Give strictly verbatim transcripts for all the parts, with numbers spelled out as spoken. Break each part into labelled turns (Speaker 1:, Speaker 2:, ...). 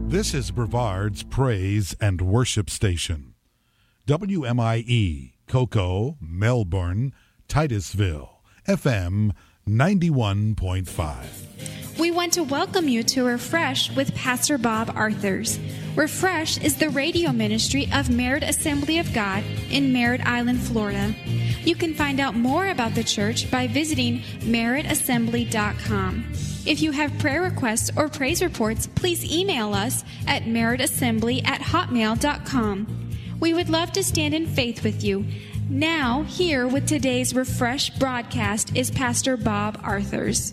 Speaker 1: This is Brevard's Praise and Worship Station. W M I E, Cocoa, Melbourne, Titusville, F M ninety-one point five.
Speaker 2: We want to welcome you to Refresh with Pastor Bob Arthurs. Refresh is the radio ministry of Merritt Assembly of God in Merritt Island, Florida. You can find out more about the church by visiting merritt assembly dot com. If you have prayer requests or praise reports, please email us at merritt assembly at hotmail dot com. We would love to stand in faith with you. Now, here with today's Refresh broadcast is Pastor Bob Arthurs.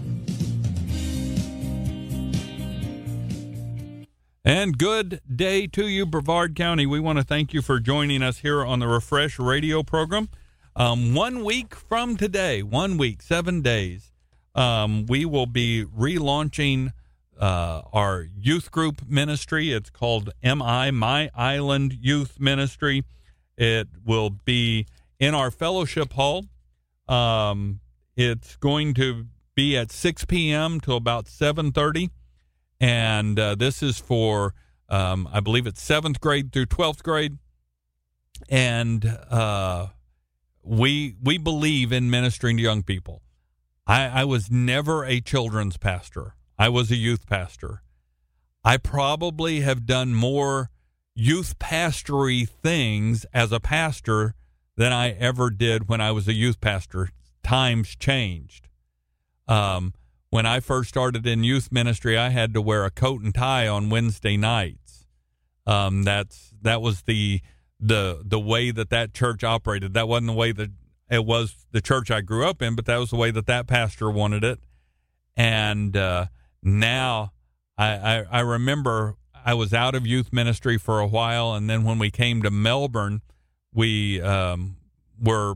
Speaker 3: And good day to you, Brevard County. We want to thank you for joining us here on the Refresh radio program. Um, one week from today, one week, seven days, um, we will be relaunching uh, our youth group ministry. It's called M I, My Island Youth Ministry. It will be in our fellowship hall. Um, it's going to be at six p.m. to about seven thirty. And uh, this is for, um, I believe it's seventh grade through twelfth grade. And uh, we we believe in ministering to young people. I, I was never a children's pastor. I was a youth pastor. I probably have done more youth pastory things as a pastor than I ever did when I was a youth pastor. Times changed. Um When I first started in youth ministry, I had to wear a coat and tie on Wednesday nights. Um, that's that was the the the way that that church operated. That wasn't the way that it was the church I grew up in, but that was the way that that pastor wanted it. And uh, now I, I I remember I was out of youth ministry for a while, and then when we came to Melbourne, we um, were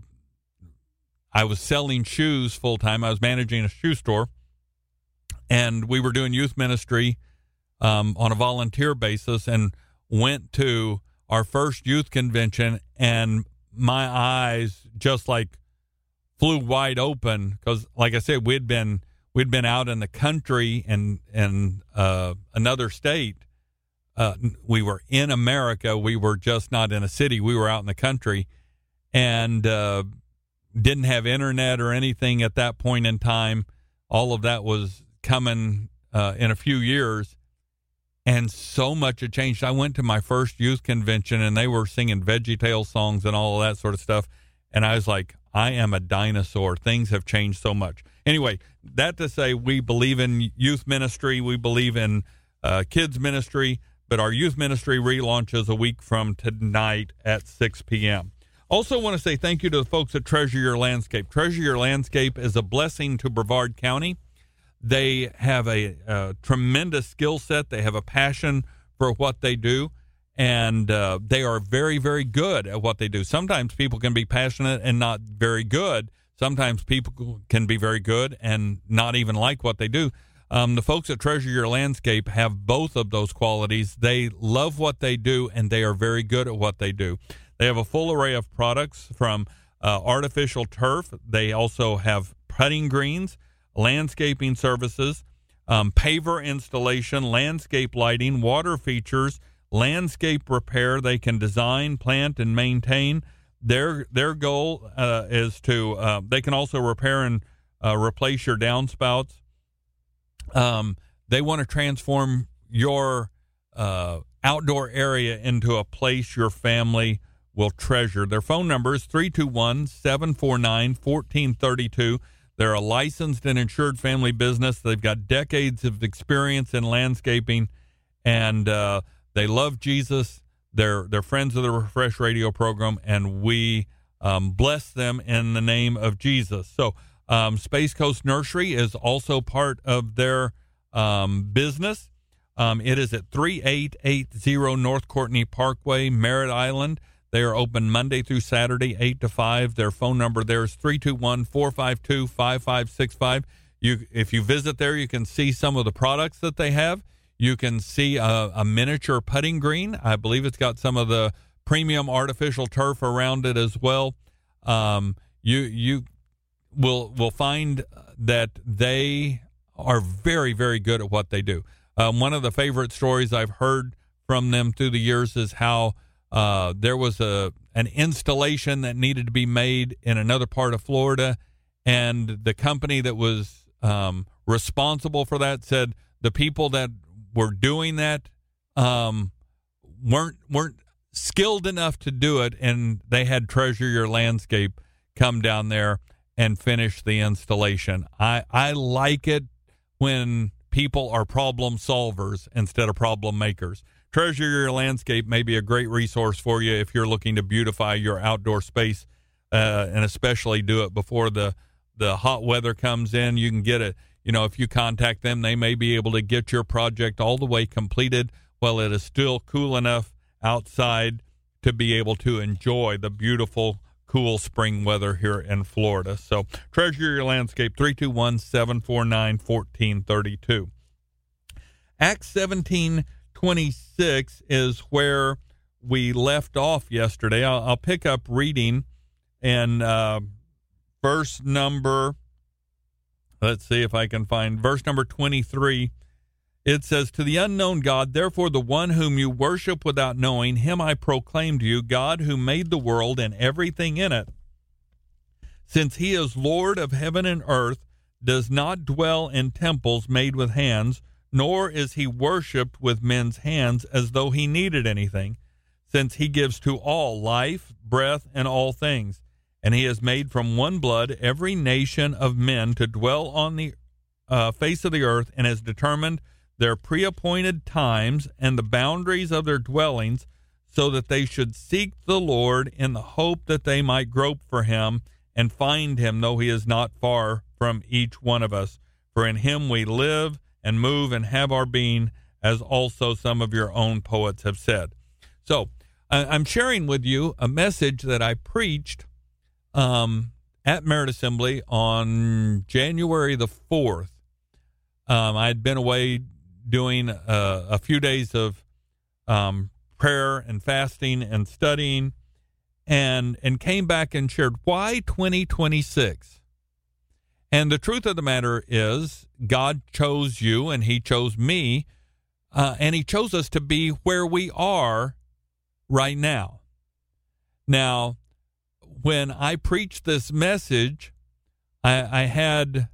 Speaker 3: I was selling shoes full time. I was managing a shoe store. And we were doing youth ministry um, on a volunteer basis and went to our first youth convention, and my eyes just like flew wide open because, like I said, we'd been we'd been out in the country and and uh, another state. Uh, we were in America. We were just not in a city. We were out in the country, and uh, didn't have internet or anything at that point in time. All of that was coming uh, in a few years, and so much had changed. I went to my first youth convention, and they were singing VeggieTales songs and all of that sort of stuff, and I was like, I am a dinosaur. Things have changed so much. Anyway, that to say, we believe in youth ministry. We believe in uh, kids ministry, but our youth ministry relaunches a week from tonight at six p.m. Also want to say thank you to the folks at Treasure Your Landscape. Treasure Your Landscape is a blessing to Brevard County. They have a, a tremendous skill set. They have a passion for what they do, and uh, they are very, very good at what they do. Sometimes people can be passionate and not very good. Sometimes people can be very good and not even like what they do. Um, the folks at Treasure Your Landscape have both of those qualities. They love what they do, and they are very good at what they do. They have a full array of products from uh, artificial turf. They also have putting greens, landscaping services, um, paver installation, landscape lighting, water features, landscape repair. They can design, plant, and maintain. Their their goal uh, is to, uh, they can also repair and uh, replace your downspouts. Um, they want to transform your uh, outdoor area into a place your family will treasure. Their phone number is three two one, seven four nine, one four three two. They're a licensed and insured family business. They've got decades of experience in landscaping, and uh, they love Jesus. They're they're friends of the Refresh Radio program, and we um, bless them in the name of Jesus. So um, Space Coast Nursery is also part of their um, business. Um, it is at thirty-eight eighty North Courtney Parkway, Merritt Island. They are open Monday through Saturday, eight to five. Their phone number there is three two one, four five two, five five six five. You, if you visit there, you can see some of the products that they have. You can see a, a miniature putting green. I believe it's got some of the premium artificial turf around it as well. Um, you you will will find that they are very, very good at what they do. Um, one of the favorite stories I've heard from them through the years is how uh, there was a an installation that needed to be made in another part of Florida, and the company that was um, responsible for that said the people that were doing that um, weren't weren't skilled enough to do it, and they had Treasure Your Landscape come down there and finish the installation. I, I like it when people are problem solvers instead of problem makers. Treasure Your Landscape may be a great resource for you if you're looking to beautify your outdoor space, uh, and especially do it before the, the hot weather comes in. You can get it, you know, if you contact them, they may be able to get your project all the way completed while it is still cool enough outside to be able to enjoy the beautiful, cool spring weather here in Florida. So Treasure Your Landscape, three two one, seven four nine, one four three two. Acts seventeen twenty-six is where we left off yesterday. I'll, I'll pick up reading in uh, verse number, let's see if I can find, verse number twenty-three. It says, "To the unknown God, therefore the one whom you worship without knowing, him I proclaim to you, God who made the world and everything in it, since he is Lord of heaven and earth, does not dwell in temples made with hands, nor is he worshipped with men's hands as though he needed anything, since he gives to all life, breath, and all things. And he has made from one blood every nation of men to dwell on the uh, face of the earth, and has determined their pre-appointed times and the boundaries of their dwellings, so that they should seek the Lord in the hope that they might grope for him and find him, though he is not far from each one of us. For in him we live and move and have our being, as also some of your own poets have said." So I'm sharing with you a message that I preached um, at Merit Assembly on January the fourth. Um, I had been away doing uh, a few days of um, prayer and fasting and studying, and and came back and shared why twenty twenty-six. And the truth of the matter is, God chose you and he chose me, uh, and he chose us to be where we are right now. Now, when I preached this message, I, I had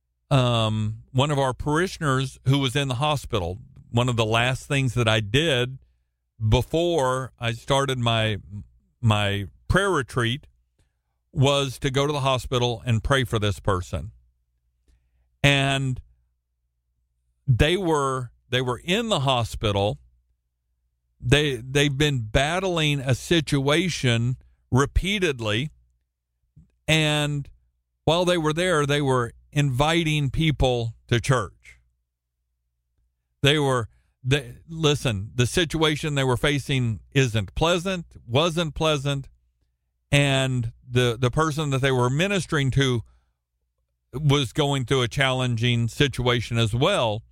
Speaker 3: Um, one of our parishioners who was in the hospital. One of the last things that I did before I started my my prayer retreat was to go to the hospital and pray for this person. And they were they were in the hospital. They they've been battling a situation repeatedly, and while they were there, they were inviting people to church. They were, they, listen, the situation they were facing isn't pleasant, wasn't pleasant, and the, the person that they were ministering to was going through a challenging situation as well.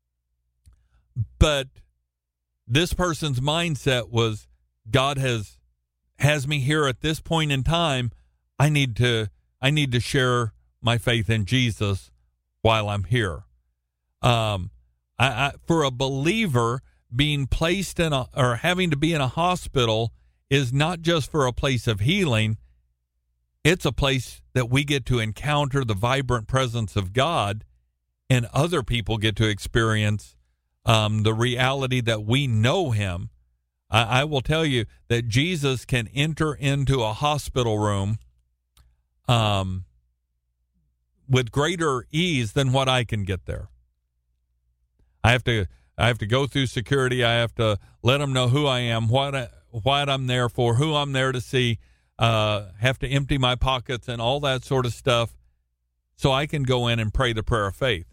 Speaker 3: But this person's mindset was, God has has me here at this point in time. I need to I need to share my faith in Jesus while I'm here. Um, I, I, for a believer, being placed in a, or having to be in a hospital is not just for a place of healing. It's a place that we get to encounter the vibrant presence of God, and other people get to experience um, the reality that we know him. I, I will tell you that Jesus can enter into a hospital room um, with greater ease than what I can get there. I have to I have to go through security. I have to let them know who I am, what I, what I'm there for, who I'm there to see. Uh, have to empty my pockets and all that sort of stuff so I can go in and pray the prayer of faith.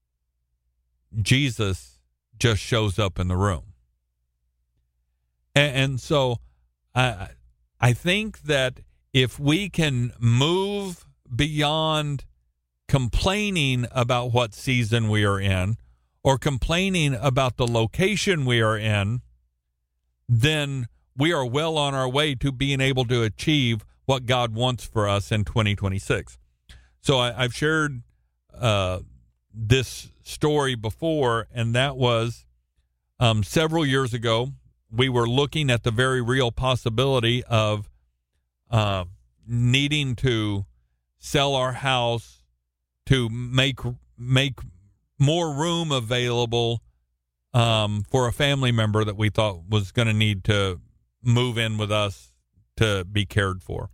Speaker 3: Jesus just shows up in the room. And, and so I I think that if we can move beyond complaining about what season we are in or complaining about the location we are in, then we are well on our way to being able to achieve what God wants for us in twenty twenty-six. So I, I've shared uh, this story before, and that was um, several years ago, we were looking at the very real possibility of uh, needing to sell our house to make make more room available um, for a family member that we thought was going to need to move in with us to be cared for.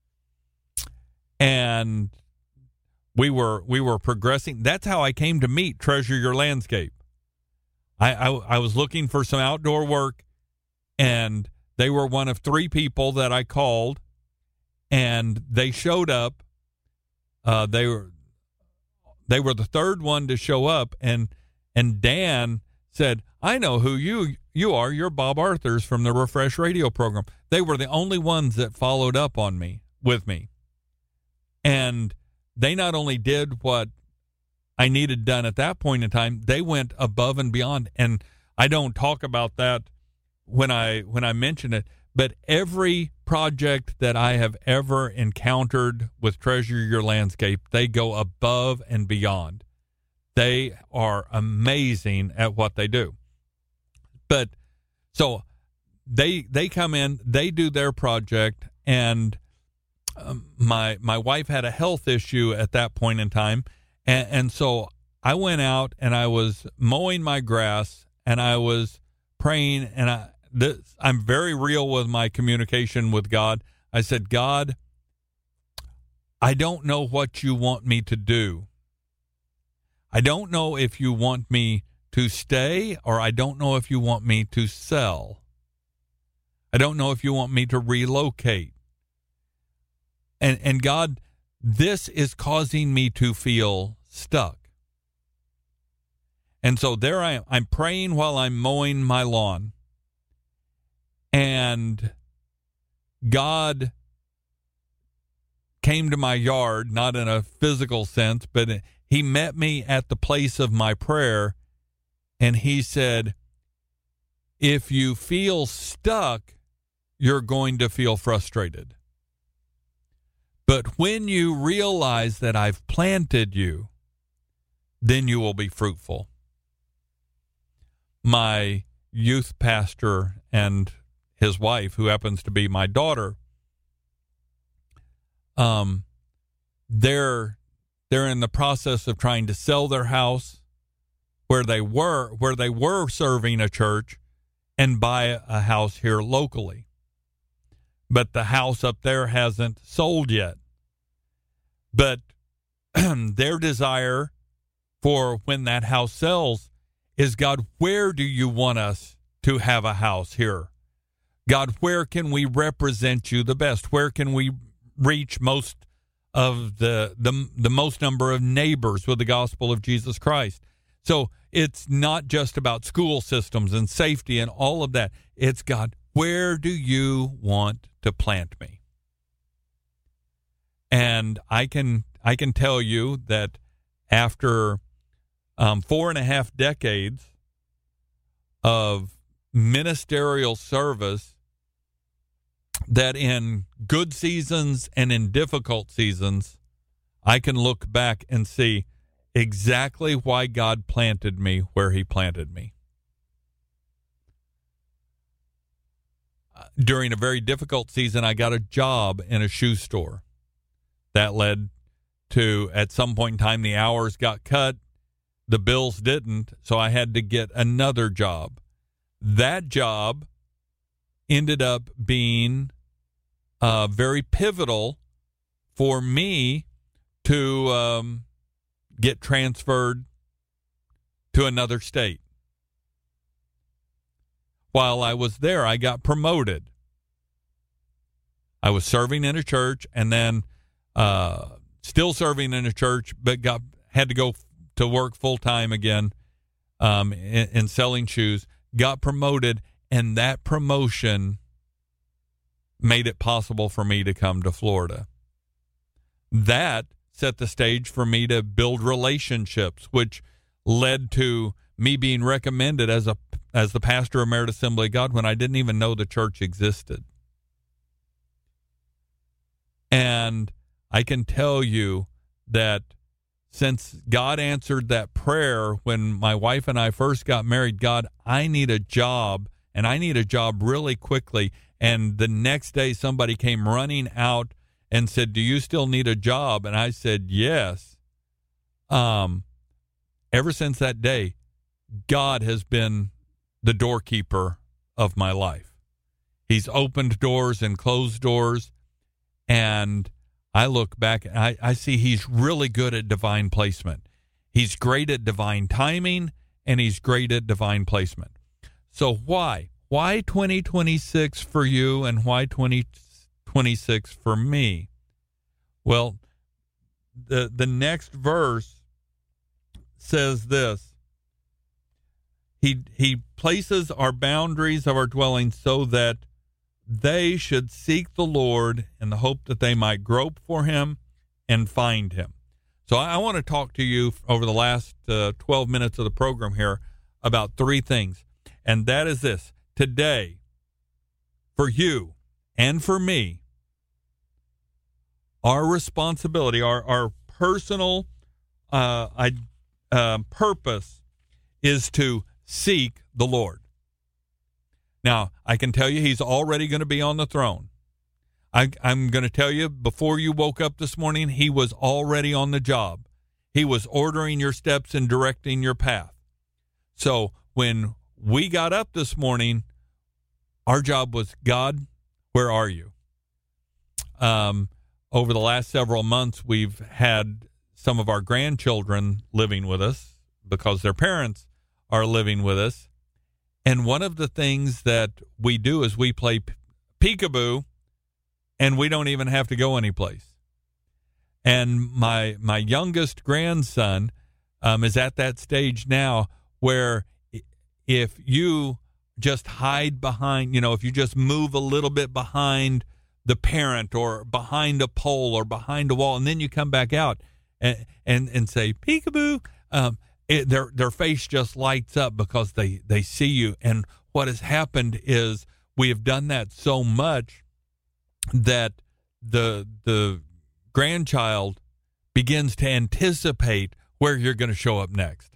Speaker 3: And we were we were progressing. That's how I came to meet Treasure Your Landscape. I, I, I was looking for some outdoor work, and they were one of three people that I called, and they showed up. Uh, they were they were the third one to show up, and and Dan said, "I know who you you are. You're Bob Arthurs from the Refresh radio program." They were the only ones that followed up on me with me, and they not only did what I needed done at that point in time, they went above and beyond. And I don't talk about that when I when I mention it, but every project that I have ever encountered with Treasure Your Landscape, they go above and beyond. They are amazing at what they do. But so they they come in, they do their project, and um, my my wife had a health issue at that point in time, and, and so I went out and I was mowing my grass and I was praying, and I this, I'm very real with my communication with God. I said, God, I don't know what you want me to do. I don't know if you want me to stay, or I don't know if you want me to sell. I don't know if you want me to relocate. And and God, this is causing me to feel stuck. And so there I am. I'm praying while I'm mowing my lawn. And God came to my yard, not in a physical sense, but he met me at the place of my prayer, and he said, if you feel stuck, you're going to feel frustrated. But when you realize that I've planted you, then you will be fruitful. My youth pastor and his wife, who happens to be my daughter, um, they're they're in the process of trying to sell their house where they were where they were serving a church and buy a house here locally. But the house up there hasn't sold yet. But their desire for when that house sells is, God, where do you want us to have a house here? God, where can we represent you the best? Where can we reach most of the, the, the most number of neighbors with the gospel of Jesus Christ? So it's not just about school systems and safety and all of that. It's, God, where do you want to plant me? And I can I can tell you that after um, four and a half decades of ministerial service, that in good seasons and in difficult seasons, I can look back and see exactly why God planted me where he planted me. During a very difficult season, I got a job in a shoe store. That led to, at some point in time, the hours got cut, the bills didn't, so I had to get another job. That job ended up being uh, very pivotal for me to um, get transferred to another state. While I was there, I got promoted. I was serving in a church, and then uh, still serving in a church, but got had to go to work full time again um, in, in selling shoes. Got promoted, and that promotion made it possible for me to come to Florida. That set the stage for me to build relationships, which led to me being recommended as a as the pastor of Merit Assembly of God when I didn't even know the church existed. And I can tell you that since God answered that prayer when my wife and I first got married, God, I need a job, and I need a job really quickly. And the next day somebody came running out and said, do you still need a job? And I said, yes. Um, ever since that day, God has been the doorkeeper of my life. He's opened doors and closed doors, and I look back and I, I see he's really good at divine placement. He's great at divine timing, and he's great at divine placement. So why? Why twenty twenty-six for you, and why twenty twenty-six for me? Well, the the next verse says this. He he places our boundaries of our dwelling so that they should seek the Lord in the hope that they might grope for him and find him. So I, I want to talk to you over the last uh, twelve minutes of the program here about three things. And that is this. Today, for you and for me, our responsibility, our, our personal uh, I, uh, purpose is to seek the Lord. Now, I can tell you he's already going to be on the throne. I, I'm going to tell you, before you woke up this morning, he was already on the job. He was ordering your steps and directing your path. So when we got up this morning, our job was, God, where are you? Um, over the last several months, we've had some of our grandchildren living with us because their parents are living with us. And one of the things that we do is we play peekaboo, and we don't even have to go anyplace. And my my youngest grandson um, is at that stage now where if you just hide behind, you know, if you just move a little bit behind the parent or behind a pole or behind a wall, and then you come back out and and, and say peekaboo, um, it, their their face just lights up because they, they see you. And what has happened is we have done that so much that the the grandchild begins to anticipate where you're going to show up next.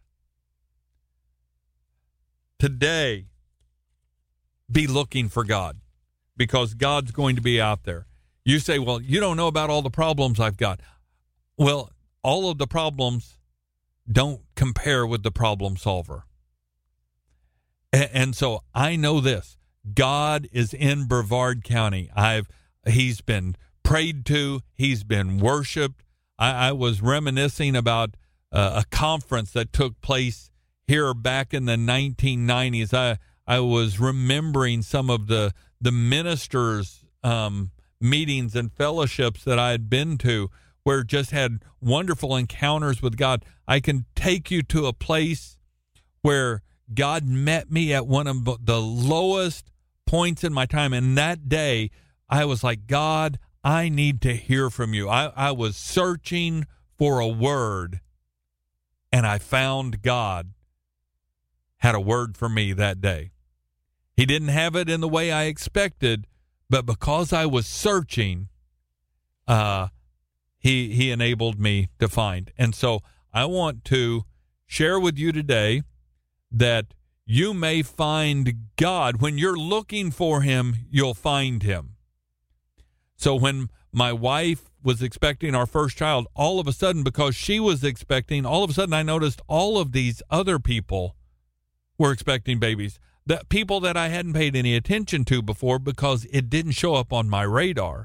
Speaker 3: Today, be looking for God, because God's going to be out there. You say, well, you don't know about all the problems I've got. Well, all of the problems don't compare with the problem solver. And, and so I know this. God is in Brevard County. I've He's been prayed to. He's been worshiped. I, I was reminiscing about uh, a conference that took place here back in the nineteen nineties. I I was remembering some of the the ministers' um, meetings and fellowships that I had been to, where just had wonderful encounters with God. I can take you to a place where God met me at one of the lowest points in my time, and that day I was like, God, I need to hear from you. I, I was searching for a word, and I found God had a word for me that day. He didn't have it in the way I expected, but because I was searching, uh, he he enabled me to find. And so I want to share with you today that you may find God. When you're looking for him, you'll find him. So when my wife was expecting our first child, all of a sudden, because she was expecting, all of a sudden I noticed all of these other people were expecting babies. The people that I hadn't paid any attention to before because it didn't show up on my radar.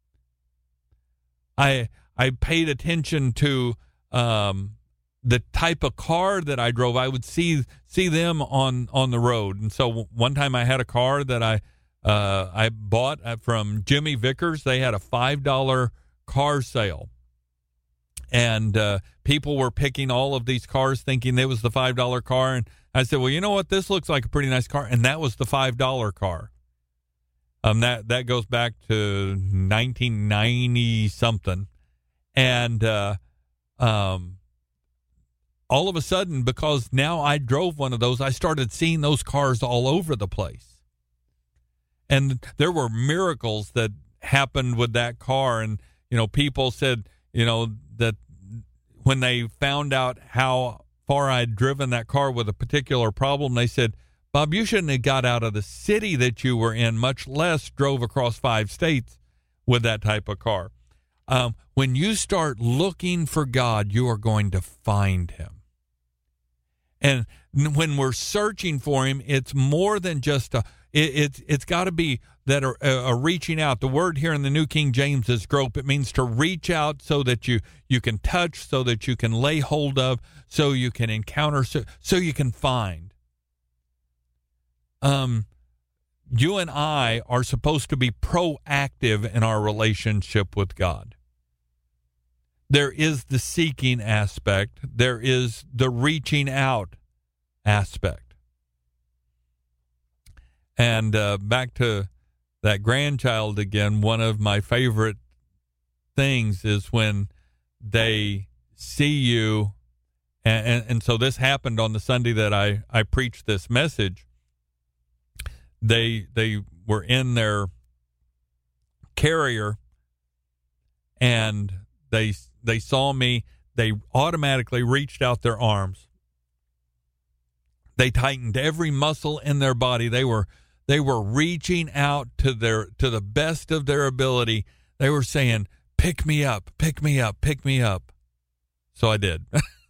Speaker 3: I I paid attention to um, the type of car that I drove. I would see see them on, on the road. And so one time I had a car that I uh, I bought from Jimmy Vickers. They had a five dollar car sale. And uh, people were picking all of these cars thinking it was the five dollar car. And I said, well, you know what? This looks like a pretty nice car. And that was the five dollar car. Um, that, that goes back to nineteen ninety something. And uh, um, all of a sudden, because now I drove one of those, I started seeing those cars all over the place. And there were miracles that happened with that car. And, you know, people said, you know, that when they found out how far I'd driven that car with a particular problem, they said, Bob, you shouldn't have got out of the city that you were in, much less drove across five states with that type of car. Um, when you start looking for God, you are going to find him. And when we're searching for him, it's more than just a, it, it's, it's got to be that are, uh, are reaching out. The word here in the New King James is grope. It means to reach out so that you, you can touch, so that you can lay hold of, so you can encounter, so, so you can find. Um, you and I are supposed to be proactive in our relationship with God. There is the seeking aspect. There is the reaching out aspect. And uh, back to that grandchild again, one of my favorite things is when they see you. And, and, and so this happened on the Sunday that I, I preached this message. They they were in their carrier, and they they saw me. They automatically reached out their arms. They tightened every muscle in their body. They were they were reaching out to their to the best of their ability. They were saying, "Pick me up, pick me up, pick me up." So I did.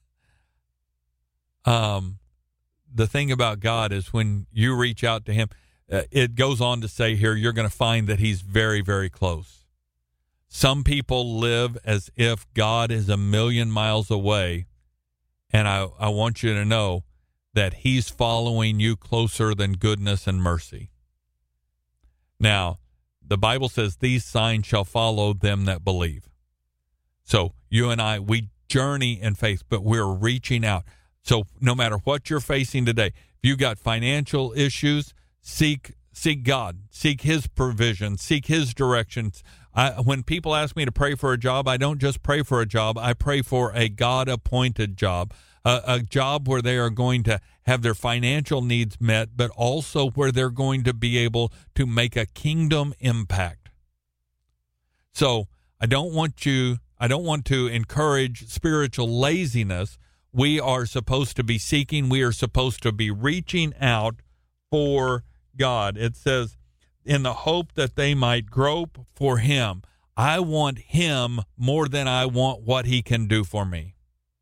Speaker 3: um, the thing about God is when you reach out to him. Uh, it goes on to say here, you're going to find that he's very, very close. Some people live as if God is a million miles away, and I, I want you to know that he's following you closer than goodness and mercy. Now, the Bible says these signs shall follow them that believe. So you and I, we journey in faith, but we're reaching out. So no matter what you're facing today, if you got financial issues, Seek seek God, seek his provision, seek his directions. I, when people ask me to pray for a job, I don't just pray for a job. I pray for a God-appointed job, a, a job where they are going to have their financial needs met, but also where they're going to be able to make a kingdom impact. So I don't want you, I don't want to encourage spiritual laziness. We are supposed to be seeking. We are supposed to be reaching out for God. It says, in the hope that they might grope for him. I want him more than I want what he can do for me.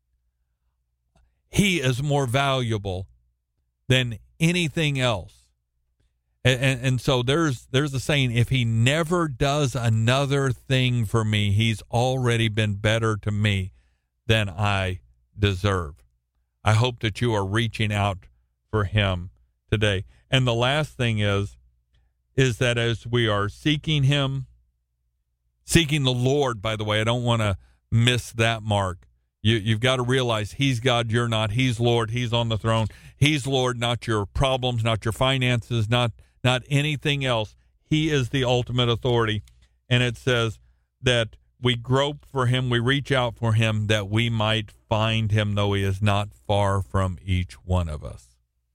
Speaker 3: He is more valuable than anything else. And, and, and so there's there's a saying, if he never does another thing for me, he's already been better to me than I deserve. I hope that you are reaching out for him today. And the last thing is, is that as we are seeking him, seeking the Lord, by the way, I don't want to miss that mark. You, you've got to realize he's God, you're not. He's Lord, he's on the throne. He's Lord, not your problems, not your finances, not, not anything else. He is the ultimate authority. And it says that we grope for him, we reach out for him, that we might find him, though he is not far from each one of us.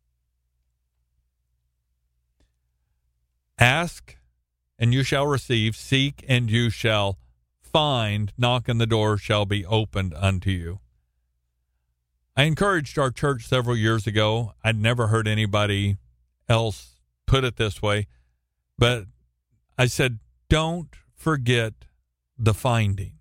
Speaker 3: Ask, and you shall receive. Seek, and you shall find. Knock, and the door shall be opened unto you. I encouraged our church several years ago. I'd never heard anybody else put it this way, but I said, don't forget the finding.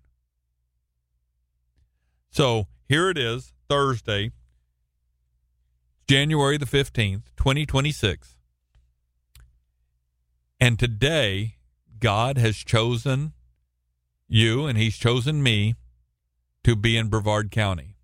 Speaker 3: So here it is, Thursday, January the fifteenth, twenty twenty-six. And today, God has chosen you and he's chosen me to be in Brevard County.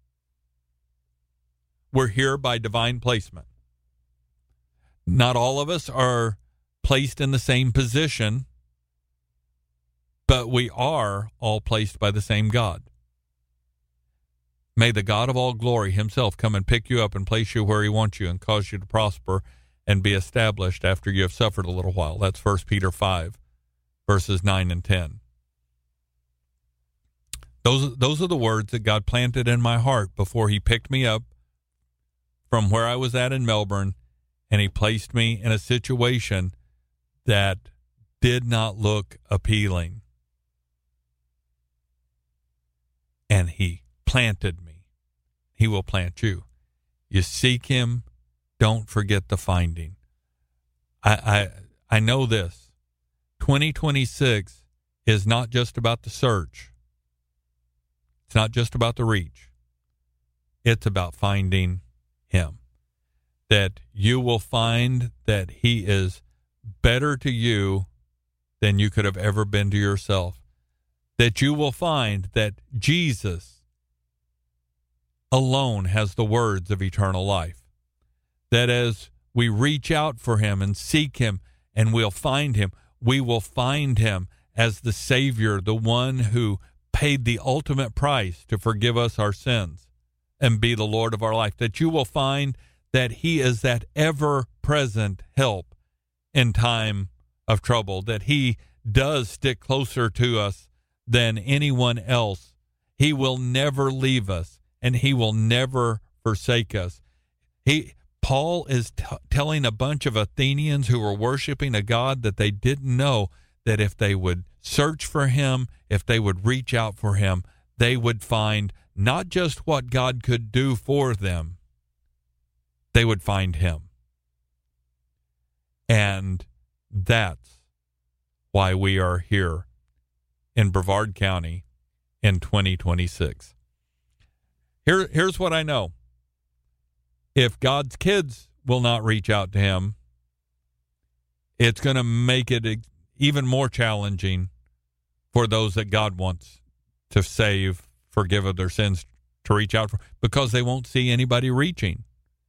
Speaker 3: We're here by divine placement. Not all of us are placed in the same position, but we are all placed by the same God. May the God of all glory himself come and pick you up and place you where he wants you and cause you to prosper and be established after you have suffered a little while. That's First Peter five, verses nine and ten. Those, those are the words that God planted in my heart before he picked me up from where I was at in Melbourne, and he placed me in a situation that did not look appealing. And he planted me. he will plant you. You seek him, don't forget the finding. I I, I know this. twenty twenty-six is not just about the search. It's not just about the reach. It's about finding him. That you will find that he is better to you than you could have ever been to yourself. That you will find that Jesus alone has the words of eternal life. That as we reach out for him and seek him and we'll find him, we will find him as the Savior, the one who paid the ultimate price to forgive us our sins and be the Lord of our life. That you will find that he is that ever-present help in time of trouble, that he does stick closer to us than anyone else. He will never leave us, and he will never forsake us. He Paul is t- telling a bunch of Athenians who were worshiping a God that they didn't know that if they would search for him, if they would reach out for him, they would find not just what God could do for them, they would find him. And that's why we are here in Brevard County in twenty twenty-six. Here, here's what I know. If God's kids will not reach out to him, it's going to make it even more challenging for those that God wants to save, forgive of their sins, to reach out for, because they won't see anybody reaching.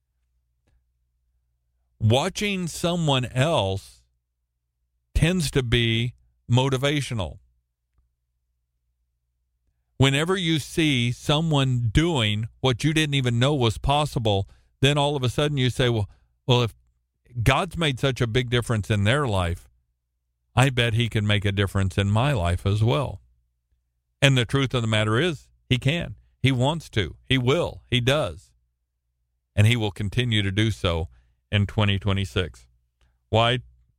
Speaker 3: Watching someone else tends to be motivational. Whenever you see someone doing what you didn't even know was possible, then all of a sudden you say, well, well, if God's made such a big difference in their life, I bet he can make a difference in my life as well. And the truth of the matter is, he can. He wants to. He will. He does. And he will continue to do so in twenty twenty-six. Why?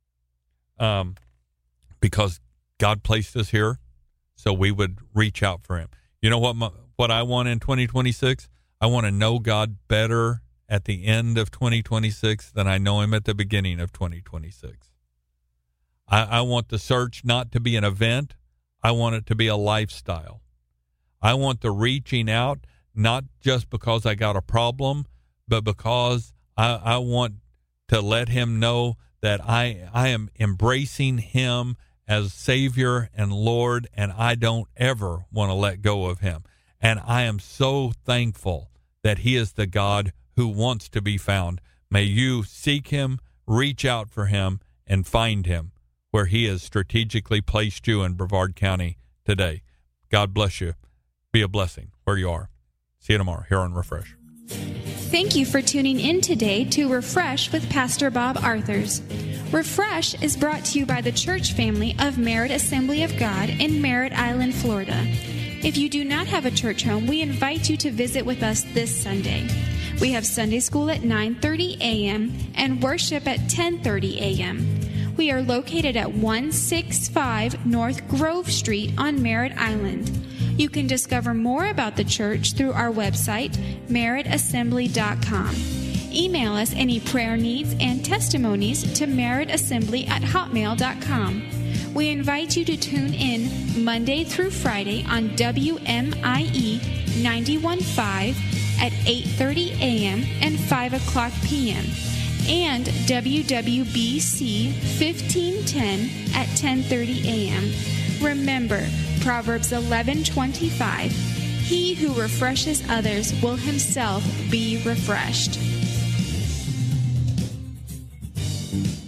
Speaker 3: Um, because God placed us here so we would reach out for him. You know what my, what I want in twenty twenty-six? I want to know God better at the end of twenty twenty-six than I know him at the beginning of twenty twenty-six. I, I want the search not to be an event. I want it to be a lifestyle. I want the reaching out not just because I got a problem, but because I, I want to let him know that I I am embracing him as Savior and Lord, and I don't ever want to let go of him. And I am so thankful that he is the God who wants to be found. May you seek him, reach out for him, and find him where he has strategically placed you in Brevard County today. God bless you. Be a blessing where you are. See you tomorrow here on Refresh.
Speaker 2: Thank you for tuning in today to Refresh with Pastor Bob Arthurs. Refresh is brought to you by the church family of Merritt Assembly of God in Merritt Island, Florida. If you do not have a church home, we invite you to visit with us this Sunday. We have Sunday school at nine thirty a.m. and worship at ten thirty a.m. We are located at one sixty-five North Grove Street on Merritt Island. You can discover more about the church through our website, merritt assembly dot com. Email us any prayer needs and testimonies to merrittassembly at hotmail dot com. We invite you to tune in Monday through Friday on W M I E ninety-one point five at eight thirty a.m. and five o'clock p.m. and W W B C fifteen ten at ten thirty a.m. Remember, Proverbs eleven twenty-five, he who refreshes others will himself be refreshed.